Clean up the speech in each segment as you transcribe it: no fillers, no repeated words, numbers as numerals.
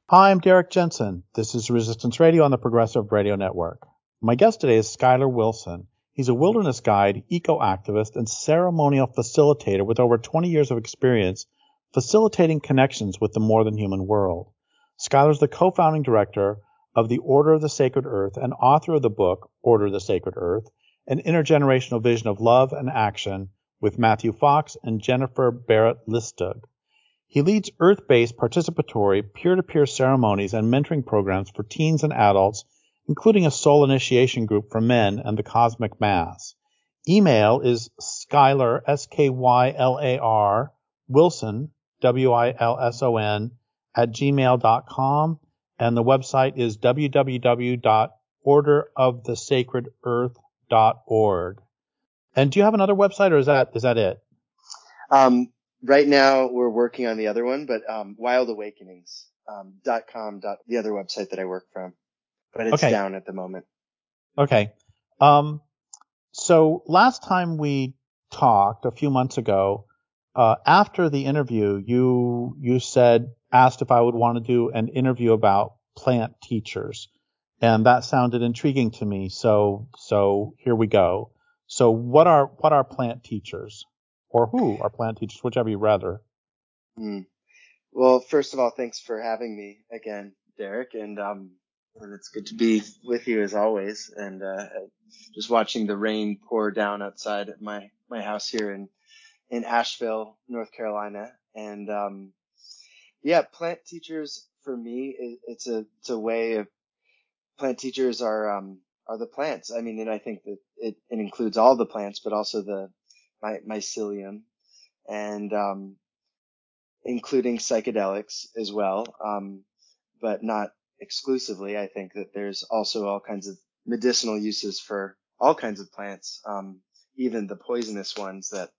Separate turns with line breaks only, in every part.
Hi, I'm Derek Jensen. This is Resistance Radio on the Progressive Radio Network. My guest today is Skylar Wilson. He's a wilderness guide, eco-activist, and ceremonial facilitator with over 20 years of experience facilitating connections with the more than human world. Skylar is the co-founding director of the Order of the Sacred Earth and author of the book, Order of the Sacred Earth, an intergenerational vision of love and action with Matthew Fox and Jennifer Barrett-Listug. He leads Earth-based participatory peer-to-peer ceremonies and mentoring programs for teens and adults, including a soul initiation group for men and the Cosmic Mass. Email is Skylar, Skylar, Wilson, Wilson, @gmail.com, and the website is www.orderofthesacredearth.org. And do you have another website, or is that it?
Right now we're working on the other one, but wildawakenings.com, the other website that I work from, but it's down at the moment.
Okay. So last time we talked a few months ago, after the interview, you asked if I would want to do an interview about plant teachers, and that sounded intriguing to me. So here we go. So what are plant teachers? Or who are plant teachers, whichever you rather.
Well, first of all, thanks for having me again, Derek, and it's good to be with you as always. And just watching the rain pour down outside at my house here in Asheville, North Carolina. And plant teachers for me, it's a way of plant teachers are the plants. I mean, and I think that it includes all the plants, but also the mycelium, and including psychedelics as well, but not exclusively. I think that there's also all kinds of medicinal uses for all kinds of plants, even the poisonous ones that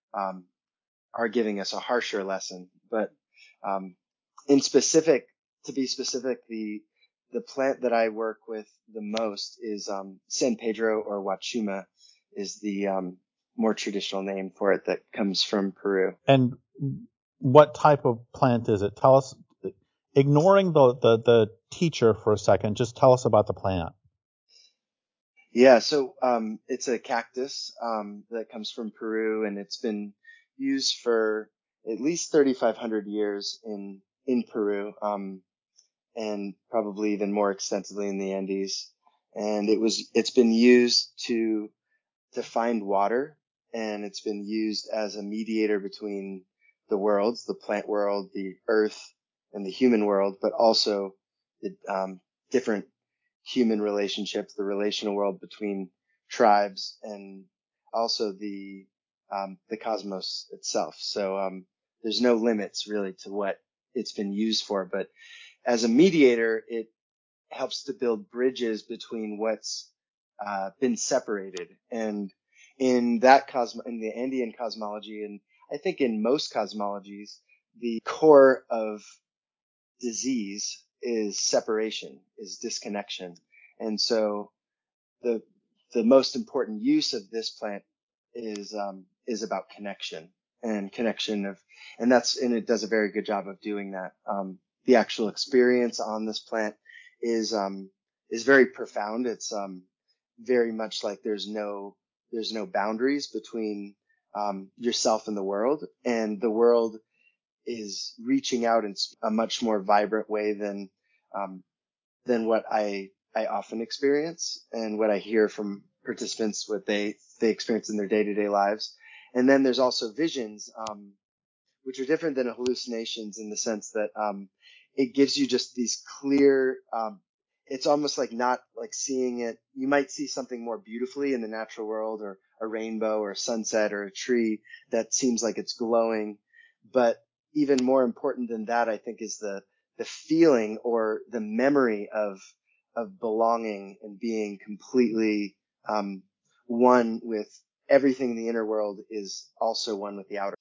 are giving us a harsher lesson. But to be specific, the plant that I work with the most is San Pedro, or Huachuma is the more traditional name for it, that comes from Peru.
And what type of plant is it? Tell us, ignoring the teacher for a second, just tell us about the plant.
Yeah, so it's a cactus that comes from Peru, and it's been used for at least 3,500 years in Peru, and probably even more extensively in the Andes. And it's been used to find water, and it's been used as a mediator between the worlds, the plant world, the earth, and the human world, but also the different human relationships, the relational world between tribes, and also the cosmos itself. So there's no limits really to what it's been used for, but as a mediator, it helps to build bridges between what's been separated. And in the Andean cosmology, and I think in most cosmologies, the core of disease is separation, is disconnection. And so the most important use of this plant is about connection, and it does a very good job of doing that. The actual experience on this plant is very profound. It's very much like there's no boundaries between yourself and the world, and the world is reaching out in a much more vibrant way than what I often experience, and what I hear from participants, what they experience in their day-to-day lives. And then there's also visions, which are different than hallucinations, in the sense that it gives you just these clear, it's almost like not like seeing it. You might see something more beautifully in the natural world, or a rainbow, or a sunset, or a tree that seems like it's glowing. But even more important than that, I think, is the feeling, or the memory of belonging, and being completely one with everything in the inner world is also one with the outer.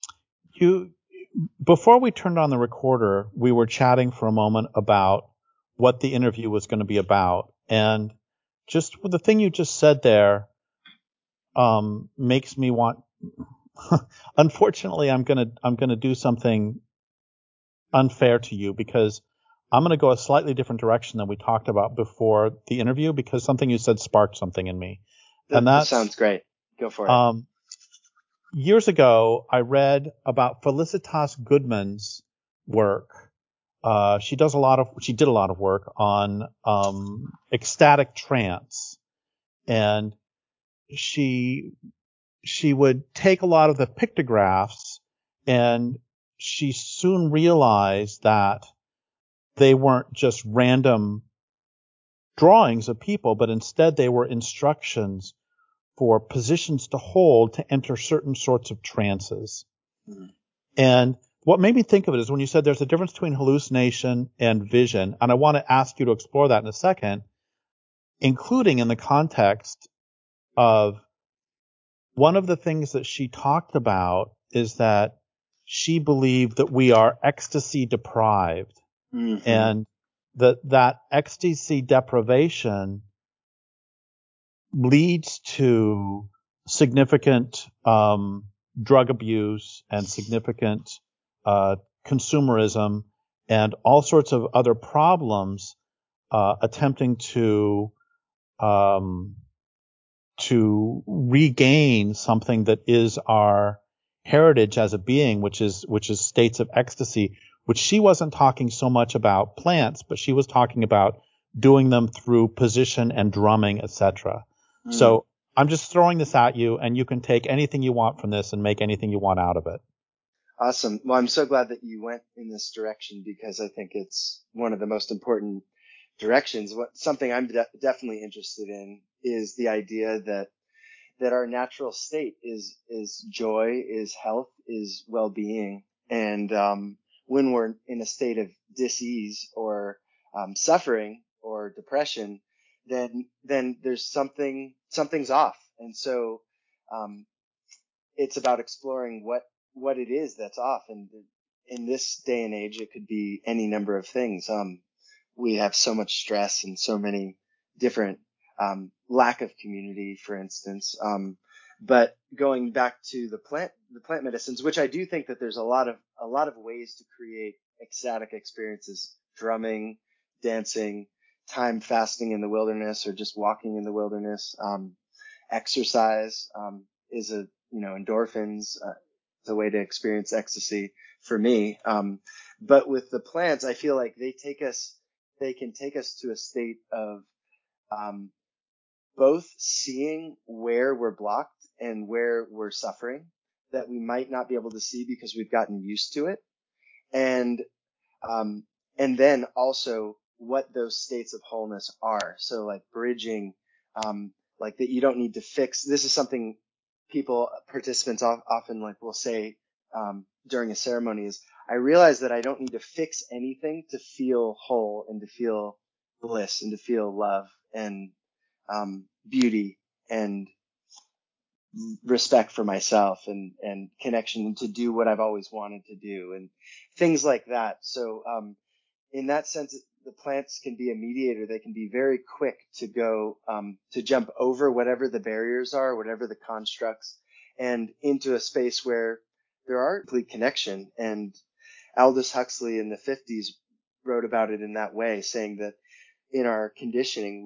Before we turned on the recorder, we were chatting for a moment about what the interview was going to be about, and just the thing you just said there makes me want. Unfortunately, I'm gonna do something unfair to you, because I'm going to go a slightly different direction than we talked about before the interview because something you said sparked something in me.
That sounds great. Go for it.
Years ago, I read about Felicitas Goodman's work. She did a lot of work on ecstatic trance, and she would take a lot of the pictographs, and she soon realized that they weren't just random drawings of people, but instead they were instructions for positions to hold to enter certain sorts of trances. Mm-hmm. And what made me think of it is when you said there's a difference between hallucination and vision, and I want to ask you to explore that in a second, including in the context of one of the things that she talked about is that she believed that we are ecstasy deprived. Mm-hmm. And that ecstasy deprivation leads to significant drug abuse and significant consumerism and all sorts of other problems attempting to regain something that is our heritage as a being, which is states of ecstasy, which she wasn't talking so much about plants, but she was talking about doing them through position and drumming, etc. Mm. So I'm just throwing this at you, and you can take anything you want from this and make anything you want out of it.
Awesome. Well, I'm so glad that you went in this direction because I think it's one of the most important directions. Something I'm definitely interested in is the idea that our natural state is joy, is health, is well-being. And when we're in a state of dis-ease or suffering or depression, then there's something's off. And so it's about exploring what it is that's off. And in this day and age, it could be any number of things. We have so much stress and so many different lack of community, for instance. But going back to the plant medicines, which I do think that there's a lot of ways to create ecstatic experiences: drumming, dancing, time fasting in the wilderness, or just walking in the wilderness. Exercise is endorphins. It's a way to experience ecstasy for me. But with the plants, I feel like they can take us to a state of both seeing where we're blocked and where we're suffering that we might not be able to see because we've gotten used to it. And then also what those states of wholeness are. So like bridging, like that you don't need to fix. This is something participants often will say during a ceremony is, I realize that I don't need to fix anything to feel whole and to feel bliss and to feel love and beauty and respect for myself and connection, and to do what I've always wanted to do and things like that. So in that sense, the plants can be a mediator. They can be very quick to go to jump over whatever the barriers are, whatever the constructs, and into a space where there are complete connection. And Aldous Huxley in the 50s wrote about it in that way, saying that in our conditioning,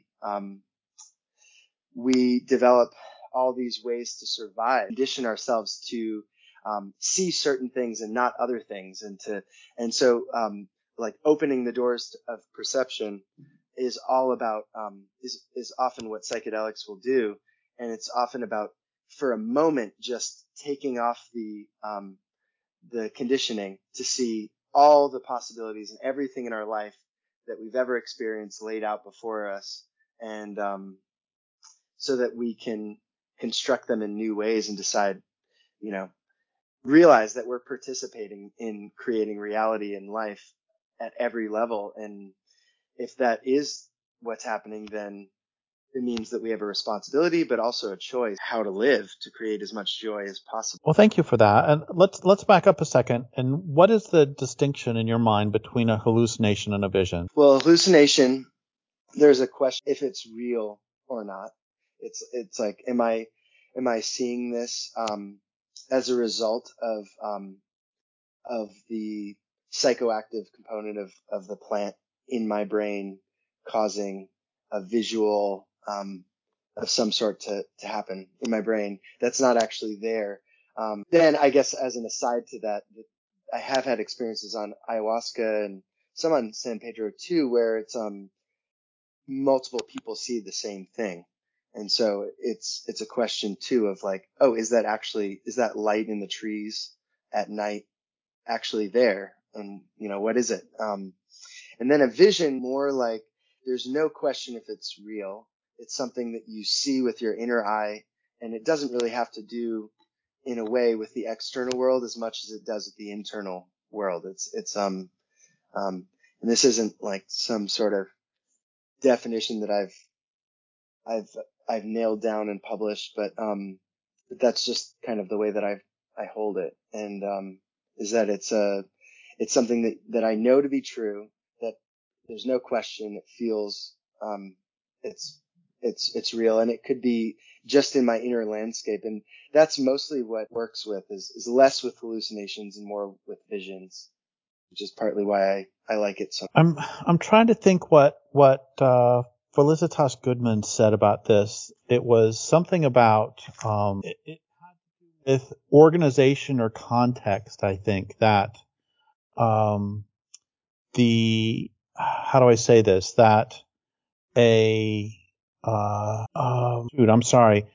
we develop all these ways to survive, condition ourselves to see certain things and not other things, and so like opening the doors of perception is all about is often what psychedelics will do, and it's often about, for a moment, just taking off the conditioning to see all the possibilities and everything in our life that we've ever experienced laid out before us, and so that we can construct them in new ways and decide, realize that we're participating in creating reality in life at every level. And if that is what's happening, then it means that we have a responsibility, but also a choice how to live to create as much joy as possible.
Well, thank you for that. And let's back up a second. And what is the distinction in your mind between a hallucination and a vision?
Well, hallucination, there's a question if it's real or not. It's like, am I seeing this as a result of the psychoactive component of the plant in my brain causing a visual of some sort to happen in my brain that's not actually there. Then I guess as an aside to that, I have had experiences on ayahuasca and some on San Pedro too, where it's multiple people see the same thing. And so it's a question too of like, oh, is that light in the trees at night actually there? And what is it? And then a vision, more like there's no question if it's real. It's something that you see with your inner eye, and it doesn't really have to do in a way with the external world as much as it does with the internal world. And this isn't like some sort of definition that I've nailed down and published, but that's just kind of the way that I hold it. And is that it's something that I know to be true, that there's no question. It feels it's real, and it could be just in my inner landscape. And that's mostly what works with is less with hallucinations and more with visions, which is partly why I like it so much.
I'm trying to think what Felicitas Goodman said about this. It was something about it had to do with organization or context. I think that the how do I say this? That I'm sorry.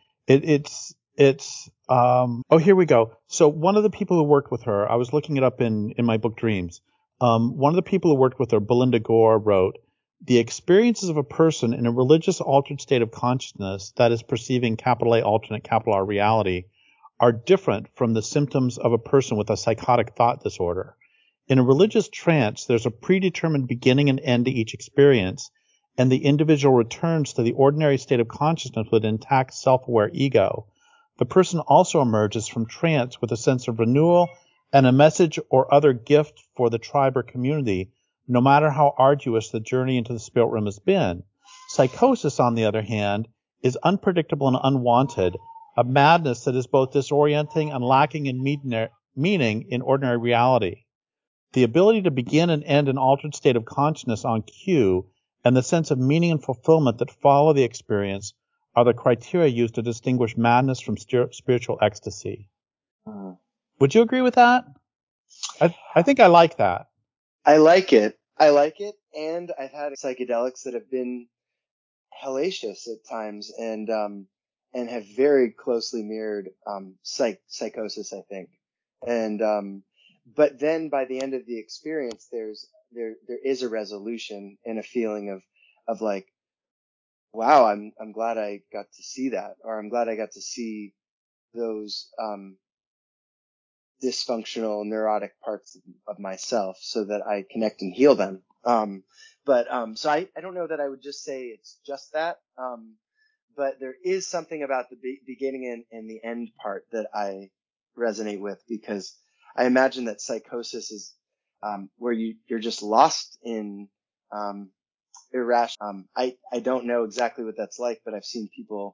Here we go. So one of the people who worked with her, I was looking it up in my book Dreams. One of the people who worked with her, Belinda Gore, wrote, the experiences of a person in a religious altered state of consciousness that is perceiving capital A alternate capital R reality are different from the symptoms of a person with a psychotic thought disorder. In a religious trance, there's a predetermined beginning and end to each experience, and the individual returns to the ordinary state of consciousness with an intact self-aware ego. The person also emerges from trance with a sense of renewal and a message or other gift for the tribe or community, no matter how arduous the journey into the spirit realm has been. Psychosis, on the other hand, is unpredictable and unwanted, a madness that is both disorienting and lacking in meaning in ordinary reality. The ability to begin and end an altered state of consciousness on cue and the sense of meaning and fulfillment that follow the experience are the criteria used to distinguish madness from spiritual ecstasy. Would you agree with that? I think I like that.
I like it. And I've had psychedelics that have been hellacious at times and have very closely mirrored psychosis, I think. And but then by the end of the experience, there is a resolution and a feeling of like, wow, I'm glad I got to see that, or I'm glad I got to see those dysfunctional neurotic parts of myself so that I connect and heal them. So I don't know that I would just say it's just that. But there is something about the beginning and the end part that I resonate with, because I imagine that psychosis is where you're just lost in irrational. I don't know exactly what that's like, but I've seen people,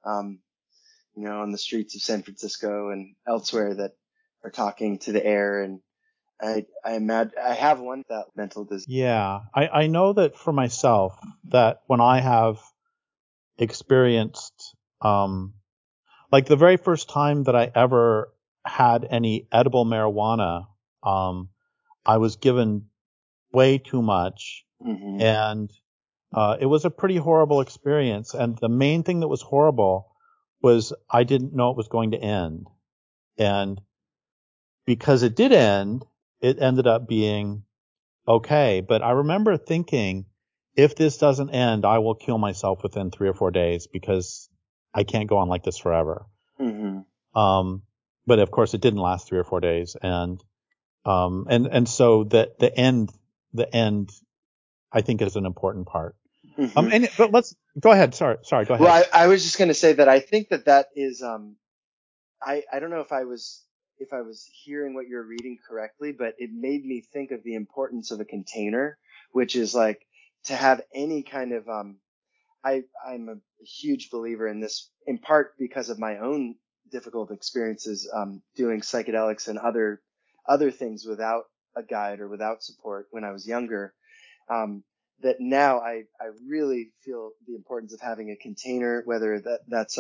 on the streets of San Francisco and elsewhere that are talking to the air, and I imagine I have one that mental disease.
Yeah, I know that for myself, that when I have experienced, like the very first time that I ever had any edible marijuana, I was given way too much, and it was a pretty horrible experience. And the main thing that was horrible was I didn't know it was going to end. And because it did end, it ended up being okay. But I remember thinking, if this doesn't end, I will kill myself within 3 or 4 days, because I can't go on like this forever. But of course it didn't last 3 or 4 days. And so the end, I think, is an important part. But let's go ahead. Sorry, go ahead.
Well, I was just going to say that I think that is, I don't know if I was hearing what you're reading correctly, but it made me think of the importance of a container, which is like to have any kind of, I'm a huge believer in this, in part because of my own difficult experiences, doing psychedelics and other things without a guide or without support when I was younger. That now I really feel the importance of having a container, whether that's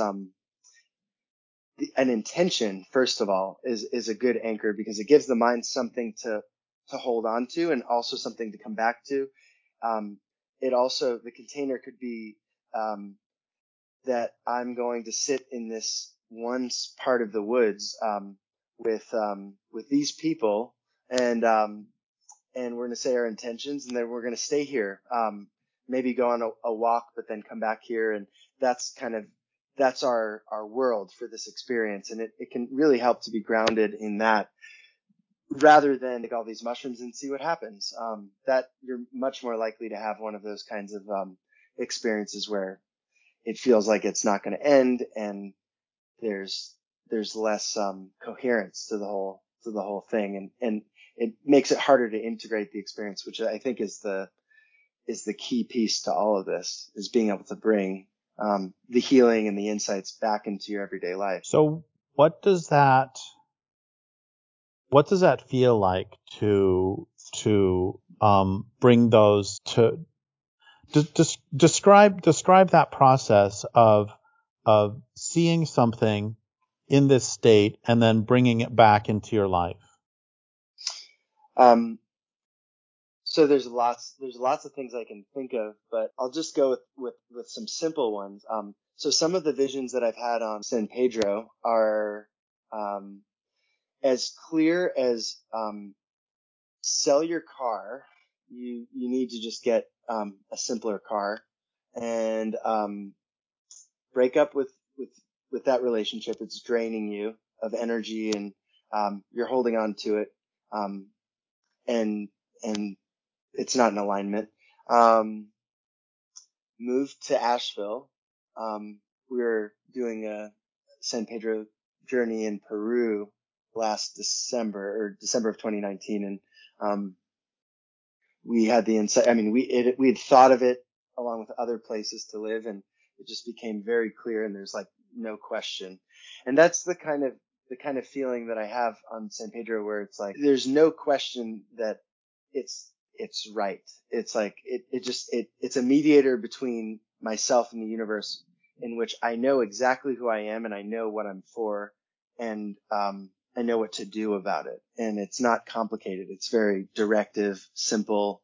an intention, first of all, is a good anchor because it gives the mind something to hold on to and also something to come back to. It also, the container could be that I'm going to sit in this one part of the woods with these people, and we're going to say our intentions, and then we're going to stay here. Maybe go on a walk, but then come back here, and that's our world for this experience, and it can really help to be grounded in that, rather than take all these mushrooms and see what happens. That you're much more likely to have one of those kinds of experiences where it feels like it's not going to end, and there's less coherence to the whole thing, and it makes it harder to integrate the experience, which I think is the key piece to all of this, is being able to bring the healing and the insights back into your everyday life.
So what does that feel like to bring those to describe that process of seeing something in this state and then bringing it back into your life?
So there's lots of things I can think of, but I'll just go with some simple ones. So some of the visions that I've had on San Pedro are as clear as sell your car. You need to just get a simpler car, and break up with that relationship. It's draining you of energy, and you're holding on to it, and it's not in alignment. Moved to Asheville. We were doing a San Pedro journey in Peru last December of 2019, and we had the insight. I mean, we had thought of it along with other places to live, and it just became very clear, and there's like no question. And that's the kind of feeling that I have on San Pedro, where it's like there's no question that it's right. It's like it's a mediator between myself and the universe, in which I know exactly who I am, and I know what I'm for, and I know what to do about it. And it's not complicated. It's very directive, simple.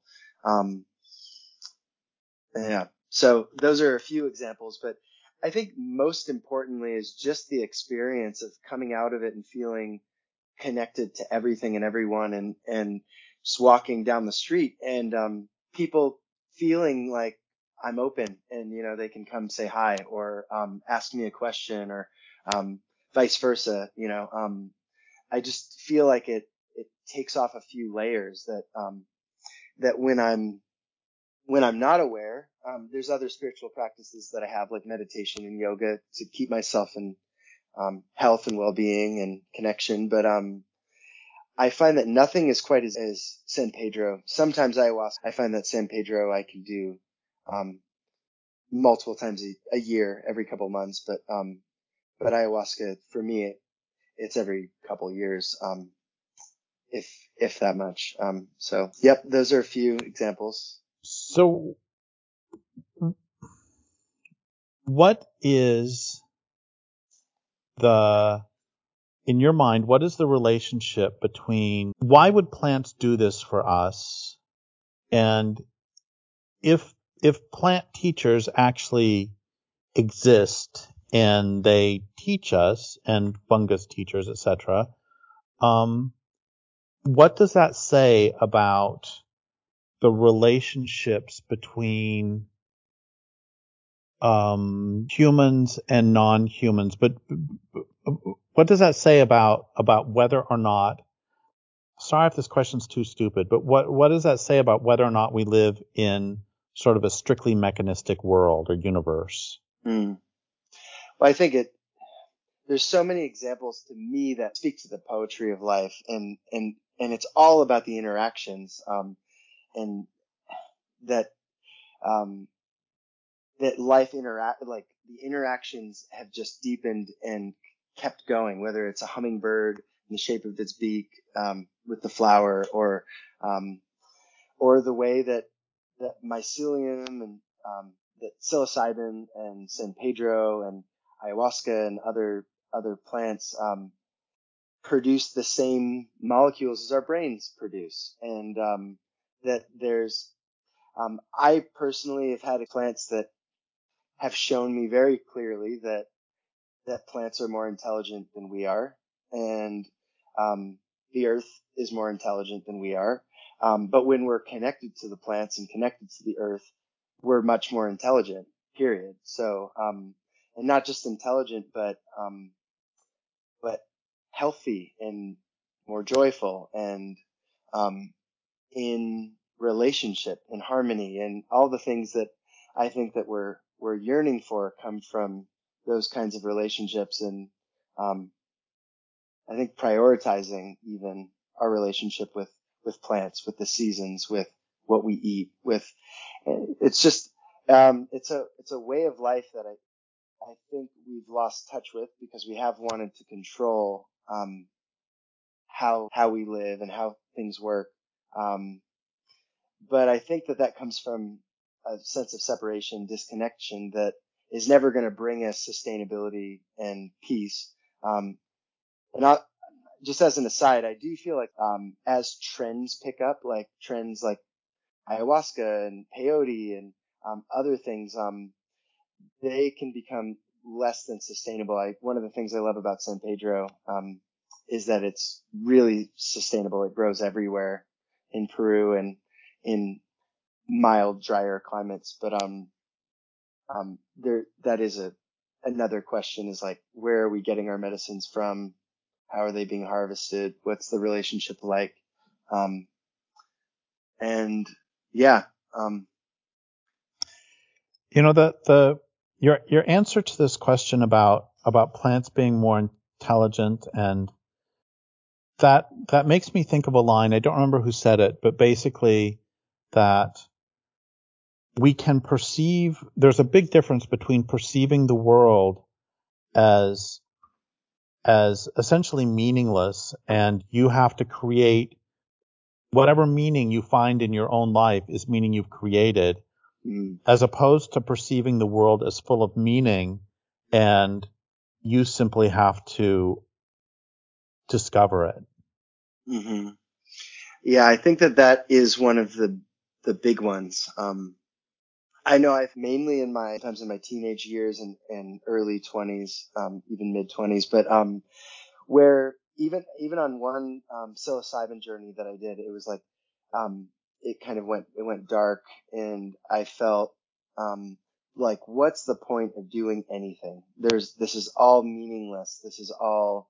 Yeah. So those are a few examples, but I think most importantly is just the experience of coming out of it and feeling connected to everything and everyone, and just walking down the street, and people feeling like I'm open, and they can come say hi, or ask me a question, or vice versa. I just feel like it takes off a few layers that when I'm not aware, there's other spiritual practices that I have, like meditation and yoga, to keep myself in health and well-being and connection. But I find that nothing is quite as San Pedro. Sometimes ayahuasca, I find that San Pedro I can do multiple times a year, every couple months. But ayahuasca, for me, it's every couple years, if that much. So, yep, those are a few examples.
So what is in your mind, what is the relationship between why would plants do this for us? And if plant teachers actually exist and they teach us, and fungus teachers, etc., what does that say about the relationships between humans and non-humans? But what does that say about whether or not, sorry if this question's too stupid, but what does that say about whether or not we live in sort of a strictly mechanistic world or universe?
Well, I think there's so many examples to me that speak to the poetry of life, and it's all about the interactions, and that life like the interactions have just deepened and kept going, whether it's a hummingbird the shape of its beak, with the flower, or the way that mycelium and that psilocybin and San Pedro and ayahuasca and other plants produce the same molecules as our brains produce, and that there's I personally have had plants that have shown me very clearly that plants are more intelligent than we are, and the earth is more intelligent than we are. But when we're connected to the plants and connected to the earth, we're much more intelligent, period. So, and not just intelligent, but healthy and more joyful and in relationship, in harmony, and all the things that I think that we're yearning for come from those kinds of relationships. And I think prioritizing even our relationship with plants, with the seasons, with what we eat, with it's just it's a way of life that I think we've lost touch with because we have wanted to control how we live and how things work. But I think that comes from a sense of separation, disconnection that is never going to bring us sustainability and peace. And just as an aside, I do feel like as trends pick up, like trends like ayahuasca and peyote and other things, they can become less than sustainable. One of the things I love about San Pedro is that it's really sustainable. It grows everywhere in Peru and in mild, drier climates. But that is another question, is like, where are we getting our medicines from? How are they being harvested? What's the relationship like? And yeah.
Your answer to this question about plants being more intelligent, and that makes me think of a line. I don't remember who said it, but basically that we can perceive, there's a big difference between perceiving the world as essentially meaningless, and you have to create whatever meaning you find in your own life is meaning you've created, as opposed to perceiving the world as full of meaning and you simply have to discover it.
Mm-hmm. Yeah, I think that is one of the big ones. I know I've mainly sometimes in my teenage years and early 20s, even mid 20s, but where even on one psilocybin journey that I did, it was like it went dark, and I felt like, what's the point of doing anything? This is all meaningless. This is all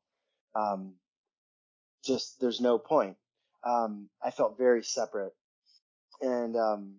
just, there's no point. I felt very separate, and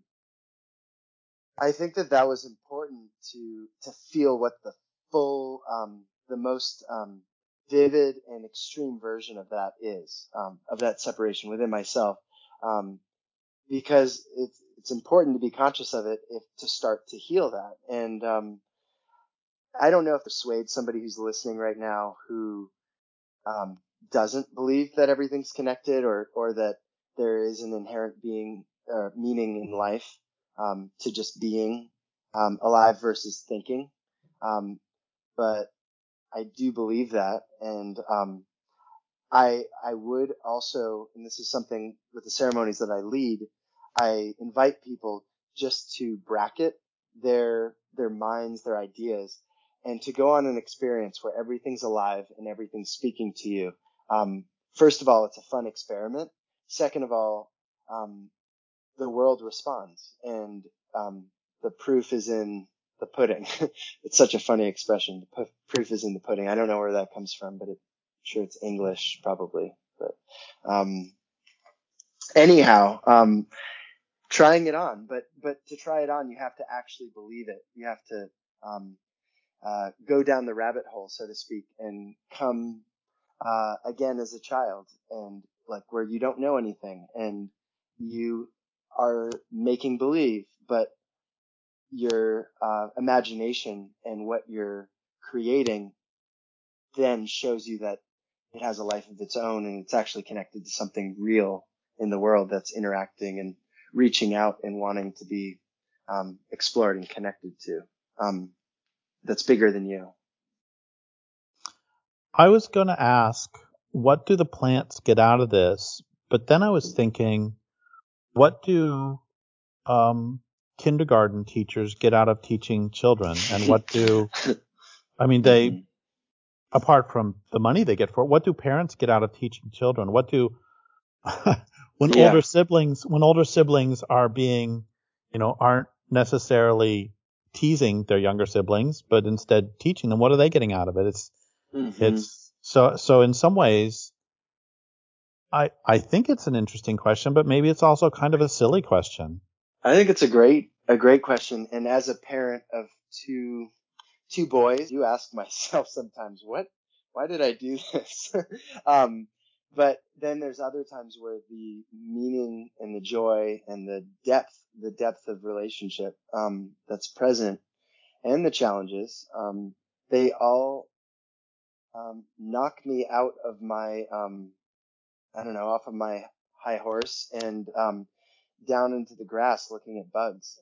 I think that was important to feel what the full, the most vivid and extreme version of that is, of that separation within myself, because it's important to be conscious of it to start to heal that. And I don't know if persuade somebody who's listening right now who doesn't believe that everything's connected, or that there is an inherent meaning in life, to just being alive versus thinking. But I do believe that, and I would also, and this is something with the ceremonies that I lead, I invite people just to bracket their minds, their ideas, and to go on an experience where everything's alive and everything's speaking to you. First of all, it's a fun experiment. Second of all, the world responds, and the proof is in the pudding. It's such a funny expression. The proof is in the pudding. I don't know where that comes from, but I'm sure it's English probably. But anyhow, trying it on, but to try it on, you have to actually believe it. You have to go down the rabbit hole, so to speak, and come again as a child, and like where you don't know anything and you are making believe, but your imagination and what you're creating then shows you that it has a life of its own, and it's actually connected to something real in the world that's interacting and reaching out and wanting to be explored and connected to, that's bigger than you.
I was going to ask, what do the plants get out of this? But then I was thinking, what do kindergarten teachers get out of teaching children? And what do, I mean,
Mm-hmm.
apart from the money they get for it, what do parents get out of teaching children? What do, when
Yeah.
older siblings are being, aren't necessarily teasing their younger siblings, but instead teaching them, what are they getting out of it?
Mm-hmm.
It's so in some ways, I think it's an interesting question, but maybe it's also kind of a silly question.
I think it's a great question. And as a parent of two boys, you ask myself sometimes, why did I do this? But then there's other times where the meaning and the joy and the depth of relationship, that's present, and the challenges, they all, knock me out of my, I don't know, off of my high horse, and, down into the grass looking at bugs,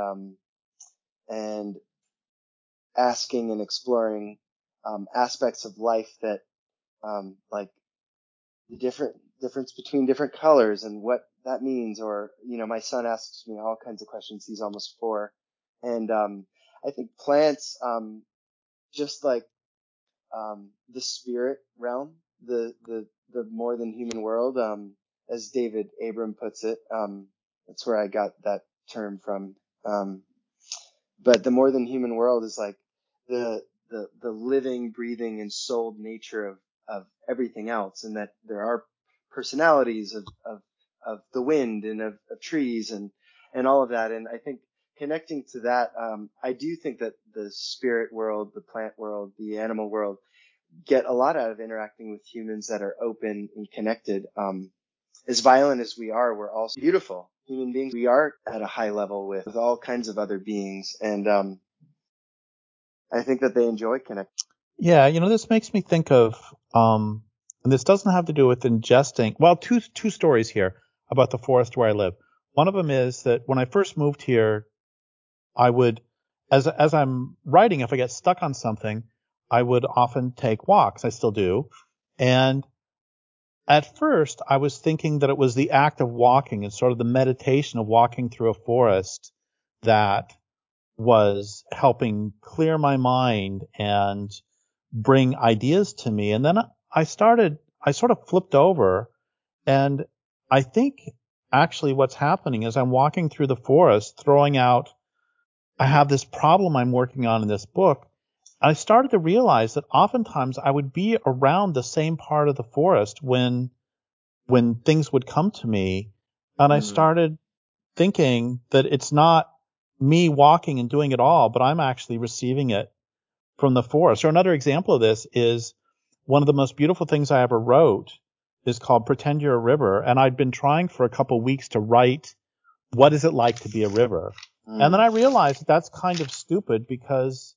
and asking and exploring, aspects of life that, like the difference between different colors and what that means. Or, my son asks me all kinds of questions. He's almost 4. And, I think plants, just like, the spirit realm, the more than human world, as David Abram puts it, that's where I got that term from. But the more than human world is like the living, breathing, and souled nature of everything else, and that there are personalities of the wind and of trees and all of that. And I think connecting to that, I do think that the spirit world, the plant world, the animal world get a lot out of interacting with humans that are open and connected. As violent as we are, we're also beautiful human beings. We are at a high level with all kinds of other beings. And, I think that they enjoy connecting.
Yeah, this makes me think of, and this doesn't have to do with ingesting. Well, two stories here about the forest where I live. One of them is that when I first moved here, I would, as I'm writing, if I get stuck on something, I would often take walks. I still do. And at first, I was thinking that it was the act of walking and sort of the meditation of walking through a forest that was helping clear my mind and bring ideas to me. And then I sort of flipped over, and I think actually what's happening is I'm walking through the forest, I have this problem I'm working on in this book. I started to realize that oftentimes I would be around the same part of the forest when things would come to me. And I started thinking that it's not me walking and doing it all, but I'm actually receiving it from the forest. Or another example of this is one of the most beautiful things I ever wrote is called Pretend You're a River. And I'd been trying for a couple of weeks to write, what is it like to be a river? And then I realized that's kind of stupid because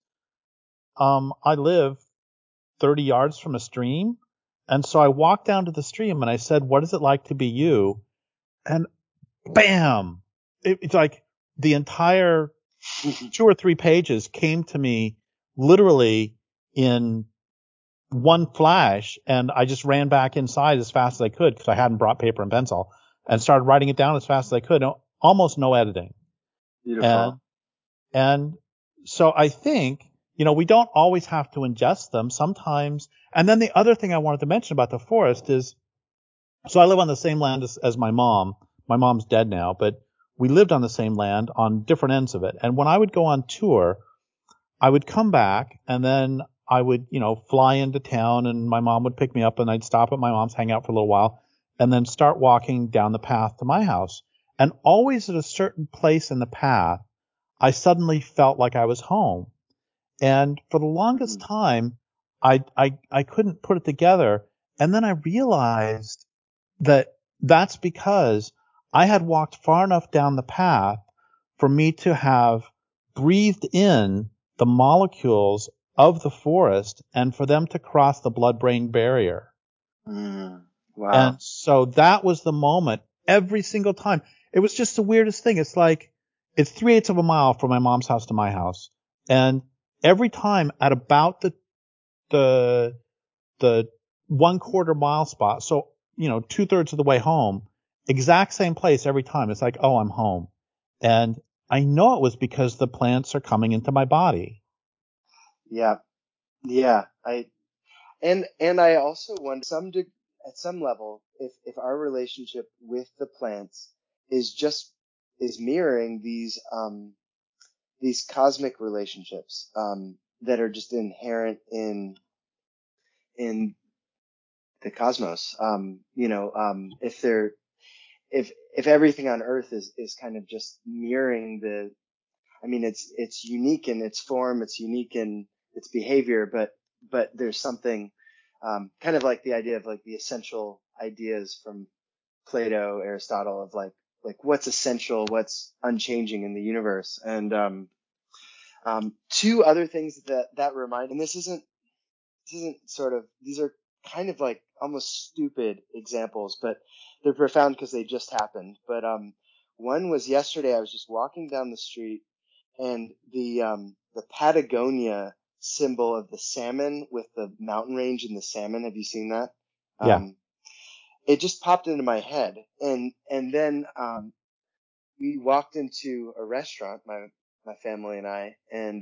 I live 30 yards from a stream. And so I walked down to the stream and I said, what is it like to be you? And bam! It's like the entire 2 or 3 pages came to me literally in one flash, and I just ran back inside as fast as I could because I hadn't brought paper and pencil, and started writing it down as fast as I could. Almost no editing.
Beautiful.
And so I think, we don't always have to ingest them sometimes. And then the other thing I wanted to mention about the forest is, so I live on the same land as my mom. My mom's dead now, but we lived on the same land on different ends of it. And when I would go on tour, I would come back and then I would, fly into town and my mom would pick me up and I'd stop at my mom's, hang out for a little while, and then start walking down the path to my house. And always at a certain place in the path, I suddenly felt like I was home. And for the longest time, I couldn't put it together. And then I realized that that's because I had walked far enough down the path for me to have breathed in the molecules of the forest and for them to cross the blood-brain barrier.
Mm. Wow.
And so that was the moment every single time. It was just the weirdest thing. It's like, it's 3/8 of a mile from my mom's house to my house. And every time at about the, the 1/4 mile spot. So, 2/3 of the way home, exact same place every time. It's like, oh, I'm home. And I know it was because the plants are coming into my body.
Yeah. Yeah. And I also wonder at some level if our relationship with the plants is mirroring these cosmic relationships that are just inherent in the cosmos. If everything on Earth is kind of just mirroring I mean, it's unique in its form, it's unique in its behavior, but there's something kind of like the idea of like the essential ideas from Plato, Aristotle of like what's essential, what's unchanging in the universe. And two other things that remind, and this isn't sort of, these are kind of like almost stupid examples, but they're profound because they just happened. But one was yesterday. I was just walking down the street, and the Patagonia symbol of the salmon with the mountain range and the salmon. Have you seen that?
Yeah.
It just popped into my head, and then we walked into a restaurant, my family and I,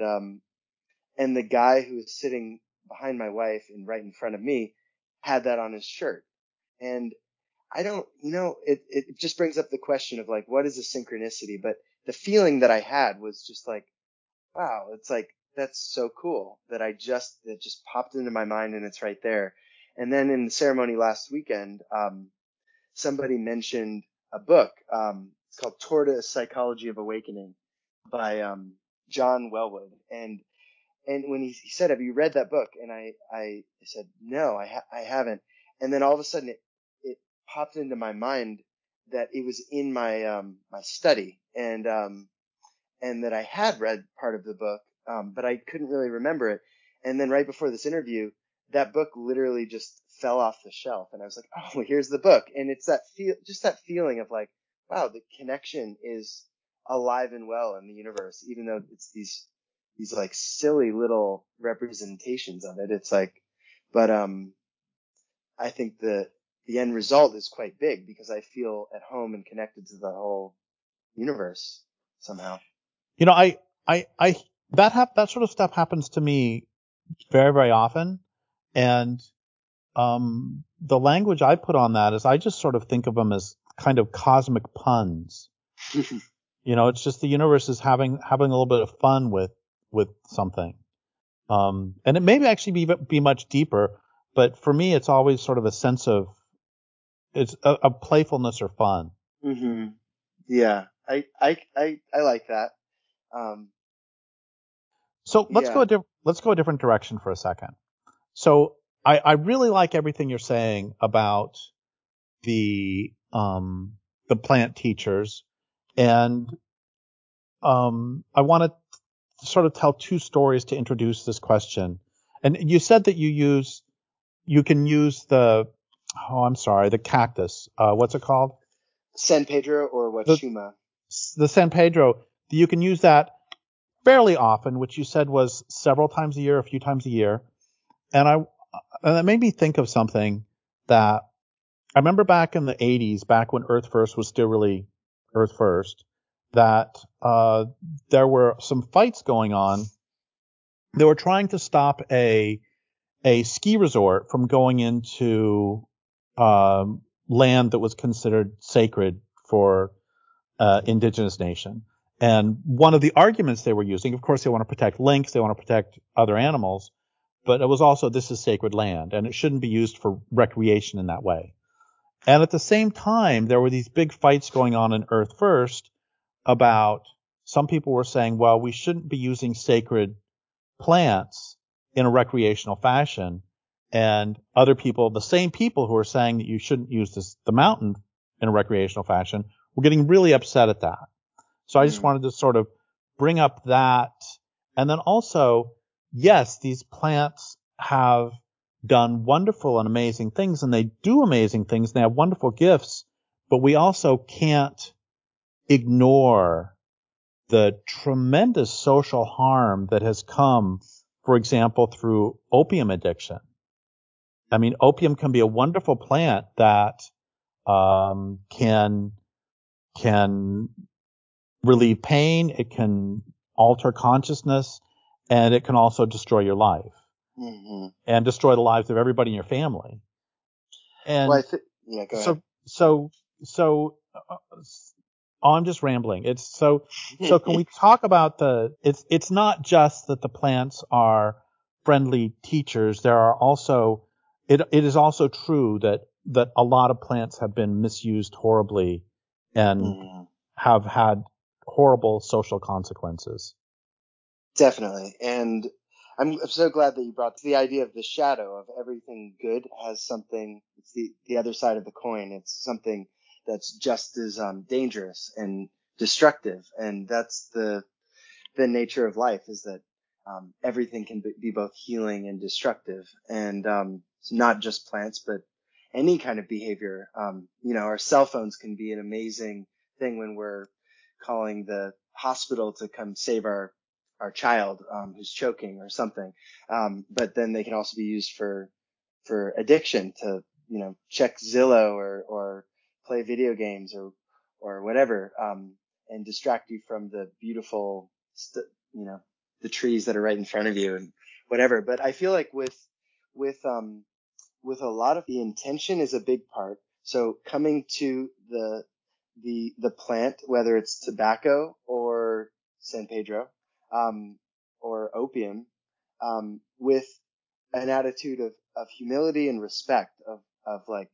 and the guy who was sitting behind my wife and right in front of me had that on his shirt. And I don't, it just brings up the question of like, what is a synchronicity? But the feeling that I had was just like, wow, it's like, that's so cool that just popped into my mind and it's right there. And then in the ceremony last weekend, somebody mentioned a book. It's called Toward a Psychology of Awakening by, John Welwood. And when he said, have you read that book? And I said, no, I haven't. And then all of a sudden it popped into my mind that it was in my study and that I had read part of the book, but I couldn't really remember it. And then right before this interview, that book literally just fell off the shelf and I was like, oh, here's the book. And it's just that feeling of like, wow, the connection is alive and well in the universe, even though it's these like silly little representations of it. It's like, but I think the end result is quite big because I feel at home and connected to the whole universe somehow.
I that sort of stuff happens to me very, very often. And, the language I put on that is I just sort of think of them as kind of cosmic puns. It's just the universe is having a little bit of fun with something. And it may actually be much deeper, but for me, it's always sort of a sense of, it's a playfulness or fun.
hmm Yeah, I like that. Um,
So
yeah.
let's go a different direction for a second. So I really like everything you're saying about the plant teachers, and I want to sort of tell two stories to introduce this question. And you said that you can use the cactus. What's it called?
San Pedro or
The
Wachuma.
the San Pedro. You can use that fairly often, which you said was several times a year, a few times a year. And that made me think of something that I remember back in the 80s, back when Earth First was still really Earth First, that there were some fights going on. They were trying to stop a ski resort from going into land that was considered sacred for indigenous nation. And one of the arguments they were using, of course, they want to protect lynx, they want to protect other animals, but it was also, this is sacred land and it shouldn't be used for recreation in that way. And at the same time, there were these big fights going on in Earth First about, some people were saying, well, we shouldn't be using sacred plants in a recreational fashion. And other people, the same people who are saying that you shouldn't use the mountain in a recreational fashion, were getting really upset at that. So I just
Mm.
wanted to sort of bring up that. And then also, yes, these plants have done wonderful and amazing things, and they do amazing things, and they have wonderful gifts, but we also can't ignore the tremendous social harm that has come, for example, through opium addiction. I mean, opium can be a wonderful plant that can relieve pain, it can alter consciousness, and it can also destroy your life and destroy the lives of everybody in your family. And
yeah, go ahead.
So I'm just rambling. So can we talk about it's not just that the plants are friendly teachers. There are also, it is also true that a lot of plants have been misused horribly and have had horrible social consequences.
Definitely. And I'm so glad that you brought the idea of the shadow of everything good has something, it's the other side of the coin. It's something that's just as dangerous and destructive. And that's the nature of life, is that everything can be both healing and destructive. And it's not just plants, but any kind of behavior. Our cell phones can be an amazing thing when we're calling the hospital to come save our child who's choking or something. But then they can also be used for addiction, to check Zillow or play video games or whatever, and distract you from the beautiful the trees that are right in front of you and whatever. But I feel like with a lot of the intention is a big part. So coming to the plant, whether it's tobacco or San Pedro, or opium, with an attitude of humility and respect, of like,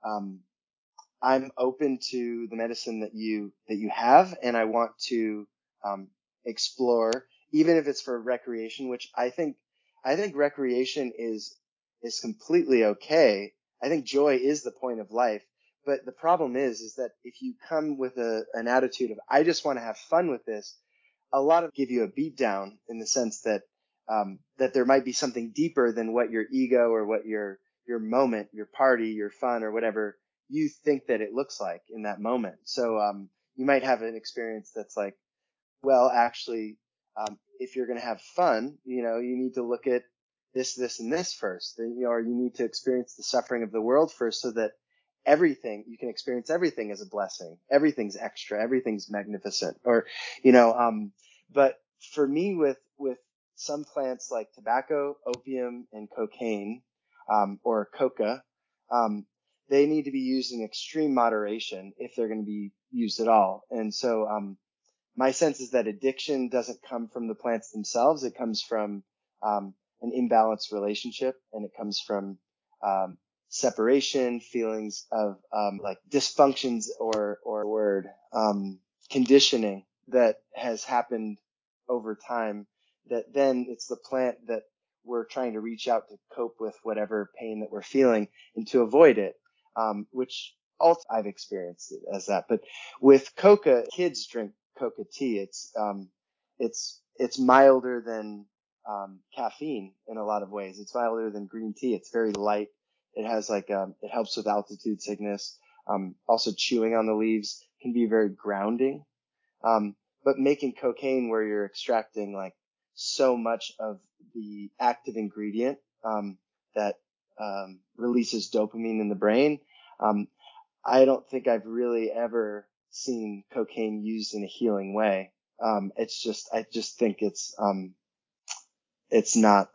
I'm open to the medicine that you have, and I want to explore, even if it's for recreation, which I think recreation is completely okay. I think joy is the point of life. But the problem is that if you come with an attitude of, I just want to have fun with this, a lot of give you a beat down, in the sense that that there might be something deeper than what your ego or what your moment, your party, your fun, or whatever you think that it looks like in that moment. So you might have an experience that's like, well, actually, if you're going to have fun, you need to look at this, and this first, or you need to experience the suffering of the world first, so that you can experience everything as a blessing. Everything's extra, everything's magnificent, or, but for me, with some plants like tobacco, opium, and cocaine, or coca, they need to be used in extreme moderation if they're going to be used at all. And so, my sense is that addiction doesn't come from the plants themselves. It comes from an imbalanced relationship, and it comes from separation, feelings of like dysfunctions, or conditioning that has happened over time, that then it's the plant that we're trying to reach out to cope with whatever pain that we're feeling and to avoid it, which also I've experienced it as that. But with coca, kids drink coca tea. It's milder than caffeine in a lot of ways. It's milder than green tea. It's very light. It has it helps with altitude sickness. Also chewing on the leaves can be very grounding. But making cocaine, where you're extracting like so much of the active ingredient that releases dopamine in the brain, I don't think I've really ever seen cocaine used in a healing way. I just think it's not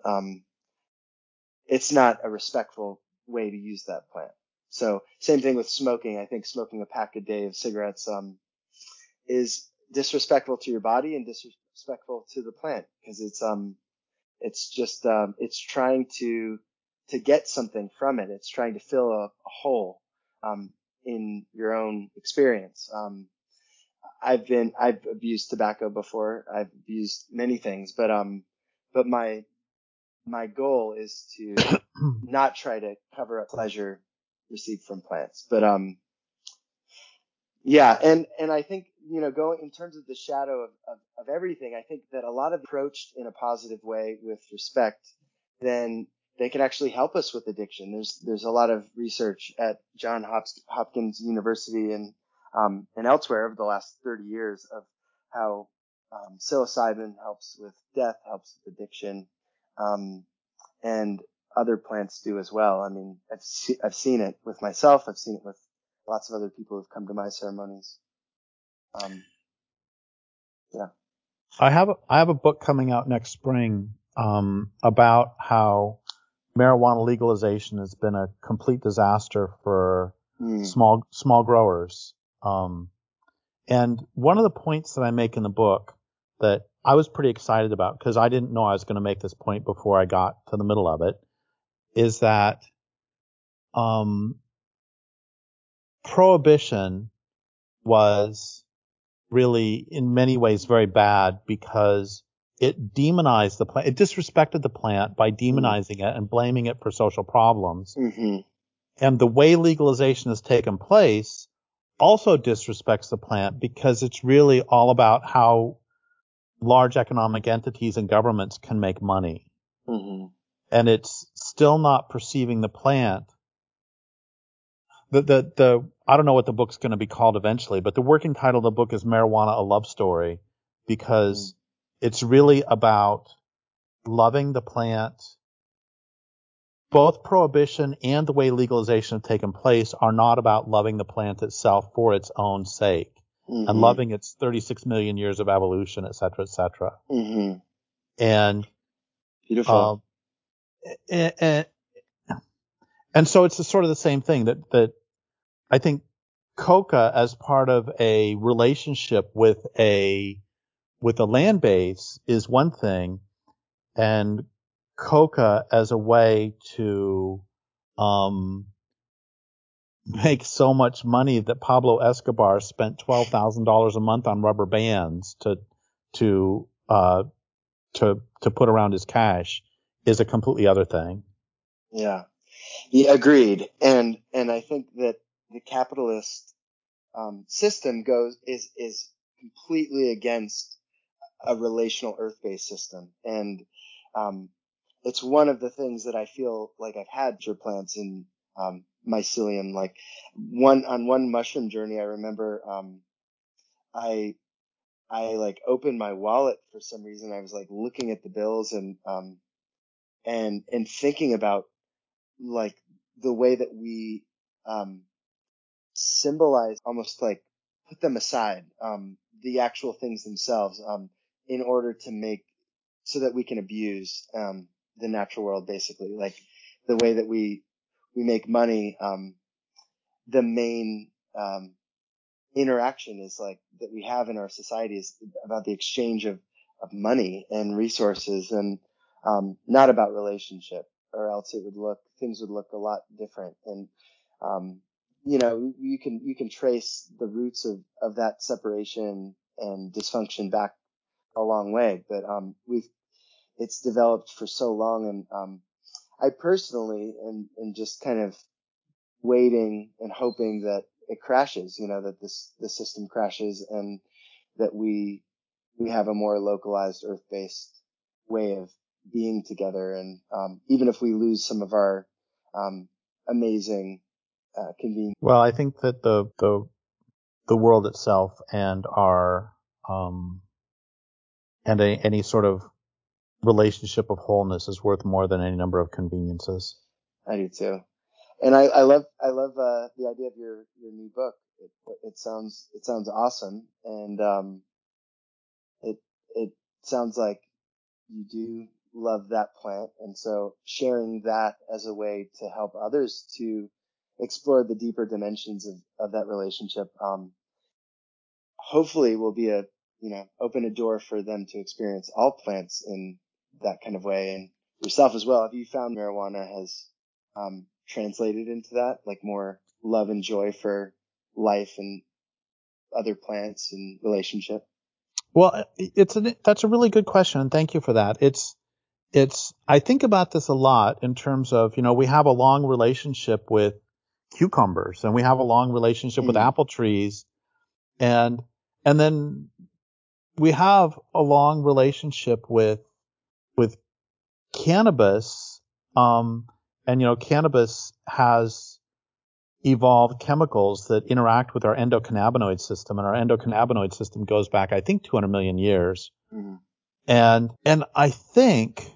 a respectful way to use that plant. So same thing with smoking. I think smoking a pack a day of cigarettes is disrespectful to your body and disrespectful to the plant, because it's trying to get something from it. It's trying to fill a hole in your own experience. I've abused tobacco before. I've abused many things, but my goal is to not try to cover up pleasure received from plants. But yeah, and I think, going in terms of the shadow of everything, I think that a lot of approached in a positive way with respect, then they can actually help us with addiction. There's a lot of research at Johns Hopkins University and elsewhere over the last 30 years of how psilocybin helps with death, helps with addiction, and other plants do as well. I mean, I've seen it with myself. I've seen it with lots of other people who've come to my ceremonies. Yeah.
I have a book coming out next spring about how marijuana legalization has been a complete disaster for small growers. And one of the points that I make in the book that I was pretty excited about, because I didn't know I was going to make this point before I got to the middle of it, is that prohibition was really in many ways very bad because it demonized the plant. It disrespected the plant by demonizing it and blaming it for social problems.
Mm-hmm.
And the way legalization has taken place also disrespects the plant because it's really all about how large economic entities and governments can make money.
Mm-hmm.
And it's still not perceiving the plant. I don't know what the book's going to be called eventually, but the working title of the book is Marijuana, a Love Story, because it's really about loving the plant. Both prohibition and the way legalization have taken place are not about loving the plant itself for its own sake and loving its 36 million years of evolution, et cetera, et cetera.
Mm-hmm.
And
beautiful.
And so it's sort of the same thing that I think coca as part of a relationship with a land base is one thing, and coca as a way to make so much money that Pablo Escobar spent $12,000 a month on rubber bands to put around his cash is a completely other thing.
Yeah, agreed. And I think that the capitalist system is completely against a relational earth-based system. And it's one of the things that I feel like I've had your plants in mycelium. Like on one mushroom journey, I remember I like opened my wallet for some reason. I was like looking at the bills and thinking about like the way that we symbolize, almost like put them aside, the actual things themselves, in order to make so that we can abuse the natural world, basically. Like the way that we make money, the main interaction is like that we have in our society is about the exchange of money and resources, and not about relationship, or else things would look a lot different. And you can trace the roots of that separation and dysfunction back a long way, but it's developed for so long. And I personally am just kind of waiting and hoping that it crashes, that the system crashes, and that we have a more localized earth-based way of being together. And even if we lose some of our amazing convenience.
Well, I think that the world itself and our any sort of relationship of wholeness is worth more than any number of conveniences.
I do too. And I love the idea of your new book. It sounds awesome, and it sounds like you do love that plant, and so sharing that as a way to help others to explore the deeper dimensions of that relationship, hopefully will be open a door for them to experience all plants in that kind of way, and yourself as well. Have you found marijuana has translated into that, like more love and joy for life and other plants and relationship?
Well, that's a really good question, and thank you for that. I think about this a lot in terms of, we have a long relationship with cucumbers, and we have a long relationship with apple trees, and then we have a long relationship with cannabis, And, cannabis has evolved chemicals that interact with our endocannabinoid system, and our endocannabinoid system goes back, I think, 200 million years.
Mm-hmm.
And I think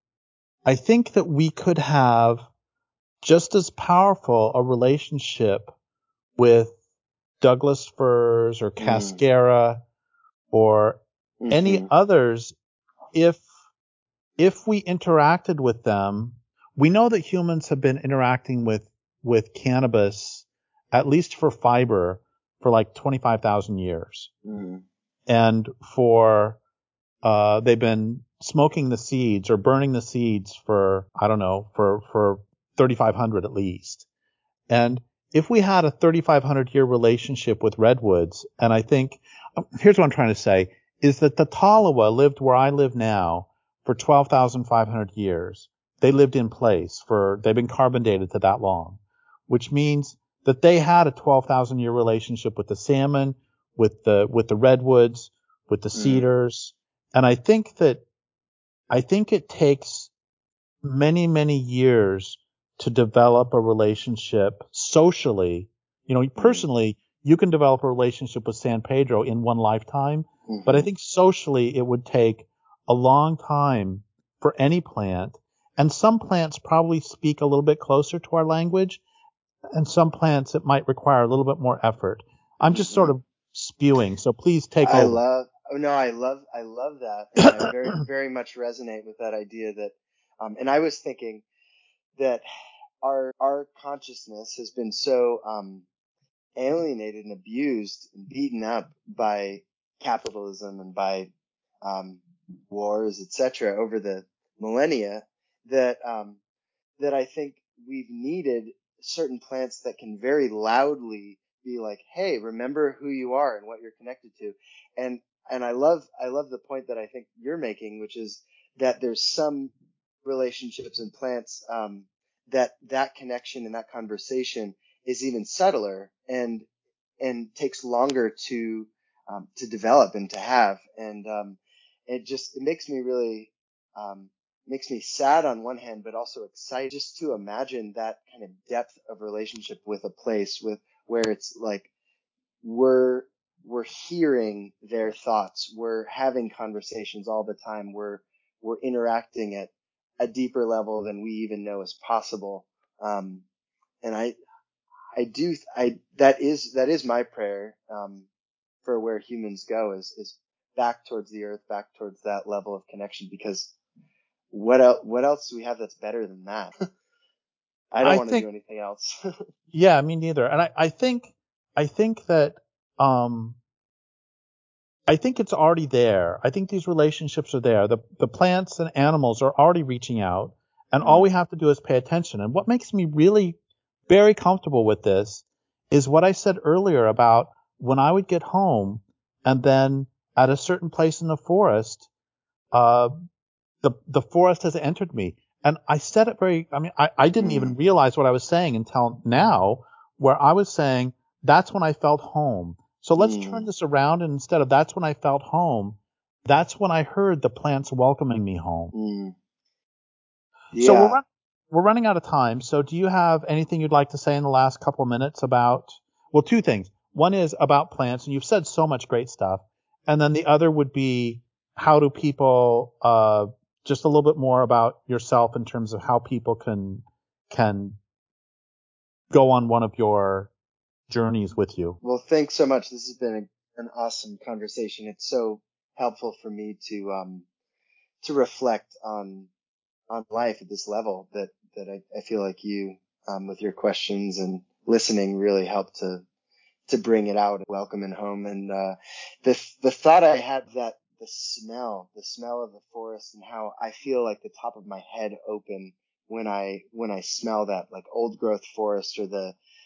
that we could have just as powerful a relationship with Douglas firs or cascara or any others if we interacted with them. We know that humans have been interacting with cannabis, at least for fiber, for like 25,000 years.
Mm-hmm.
And they've been smoking the seeds or burning the seeds for, I don't know, for 3,500 at least. And if we had a 3,500 year relationship with redwoods, and I think, here's what I'm trying to say, is that the Tolowa lived where I live now for 12,500 years. They lived in place they've been carbon dated to that long, which means that they had a 12,000 year relationship with the salmon, with the redwoods, with the cedars. And I think it takes many, many years to develop a relationship socially. Personally, you can develop a relationship with San Pedro in one lifetime, but I think socially it would take a long time for any plant. And some plants probably speak a little bit closer to our language, and some plants it might require a little bit more effort. I'm just sort of spewing, so please take over.
I love that. And I very, very much resonate with that idea that, and I was thinking that our consciousness has been so, alienated and abused and beaten up by capitalism and by, wars, etc. over the millennia that, that I think we've needed certain plants that can very loudly be like, hey, remember who you are and what you're connected to. And I love the point that I think you're making, which is that there's some relationships in plants, that connection and that conversation is even subtler and takes longer to develop and to have. And, it makes me really, makes me sad on one hand, but also excited just to imagine that kind of depth of relationship with a place where it's like we're hearing their thoughts, we're having conversations all the time, we're interacting at a deeper level than we even know is possible. And that is my prayer, for where humans go is back towards the earth, back towards that level of connection, because what else do we have that's better than that? I don't want to do anything else.
Yeah, me neither. And I think that, I think it's already there. I think these relationships are there. The plants and animals are already reaching out, and all we have to do is pay attention. And what makes me really very comfortable with this is what I said earlier about when I would get home and then at a certain place in the forest, the forest has entered me. And I said it I didn't even realize what I was saying until now, where I was saying that's when I felt home. So let's turn this around, and instead of that's when I felt home, that's when I heard the plants welcoming me home.
Yeah.
So we're running out of time. So do you have anything you'd like to say in the last couple of minutes about, well, two things. One is about plants, and you've said so much great stuff. And then the other would be, how do people, just a little bit more about yourself in terms of how people can go on one of your journeys with you.
Well, thanks so much. This has been an awesome conversation. It's so helpful for me to reflect on life at this level that I feel like you, with your questions and listening really helped to bring it out, welcome and home. And, the thought I had that the smell of the forest and how I feel like the top of my head open when I smell that, like old growth forest or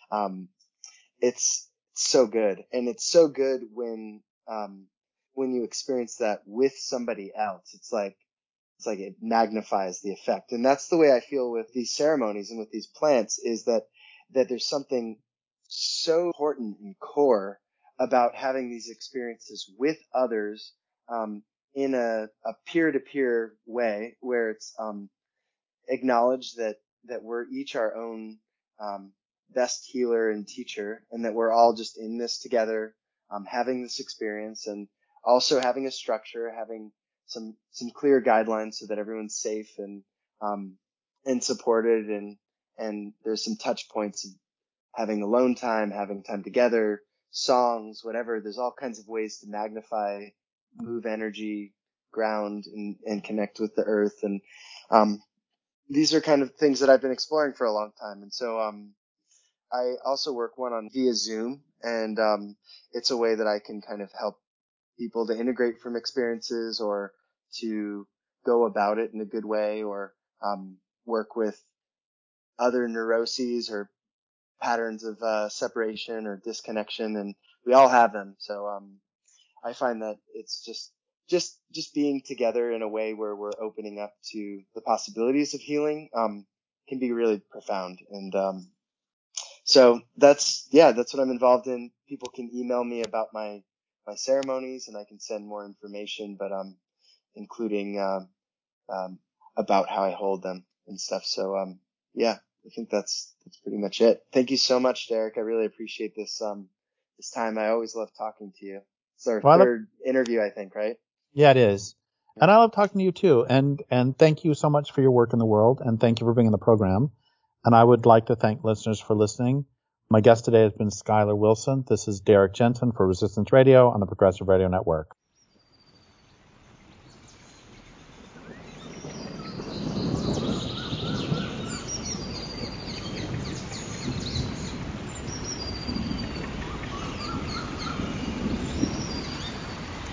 it's so good. And it's so good when you experience that with somebody else. It's like it magnifies the effect. And that's the way I feel with these ceremonies and with these plants, is that there's something so important and core about having these experiences with others, in a peer-to-peer way where acknowledge that we're each our own best healer and teacher, and that we're all just in this together, having this experience, and also having a structure, having some clear guidelines so that everyone's safe and supported, and there's some touch points of having alone time, having time together, songs, whatever. There's all kinds of ways to magnify, move energy, ground, and connect with the earth. And these are kind of things that I've been exploring for a long time. And so I also work one on via Zoom, and it's a way that I can kind of help people to integrate from experiences, or to go about it in a good way, or work with other neuroses or patterns of separation or disconnection, and we all have them. So I find that it's just being together in a way where we're opening up to the possibilities of healing can be really profound. And so that's what I'm involved in. People can email me about my ceremonies, and I can send more information, but including about how I hold them and stuff. So I think that's pretty much it. Thank you so much, Derek. I really appreciate this time. I always love talking to you. It's our third interview, I think, right?
Yeah, it is. And I love talking to you too. And thank you so much for your work in the world, and thank you for being on the program. And I would like to thank listeners for listening. My guest today has been Skylar Wilson. This is Derek Jensen for Resistance Radio on the Progressive Radio Network.